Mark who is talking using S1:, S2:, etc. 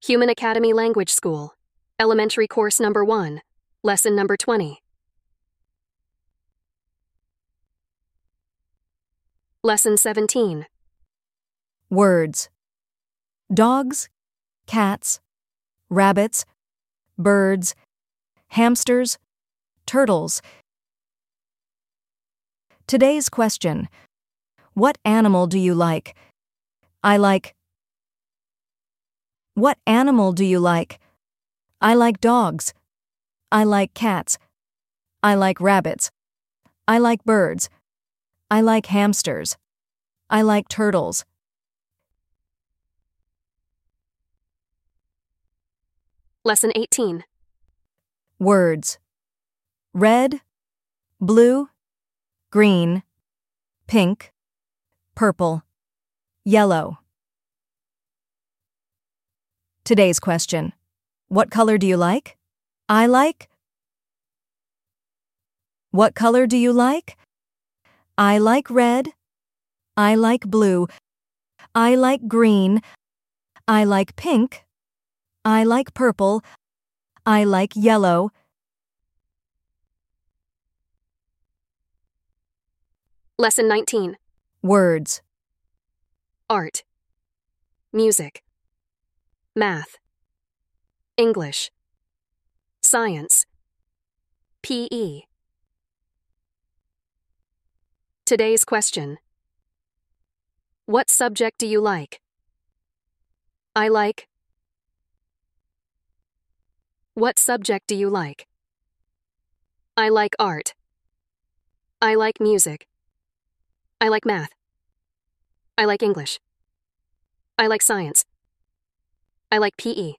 S1: Human Academy Language School, Elementary Course Number 1, Lesson Number 20. Lesson 17.
S2: Words. Dogs, cats, rabbits, birds, hamsters, turtles. Today's question: what animal do you like? I like. What animal do you like? I like dogs. I like cats. I like rabbits. I like birds. I like hamsters. I like turtles.
S1: Lesson 18.
S2: Words. Red, blue, green, pink, purple, yellow. Today's question: what color do you like? I like. What color do you like? I like red. I like blue. I like green. I like pink. I like purple. I like yellow.
S1: Lesson 19.
S2: Words.
S1: Art, music, math, English, science, PE. Today's question: what subject do you like? I like. What subject do you like? I like art. I like music. I like math. I like English. I like science. I like PE.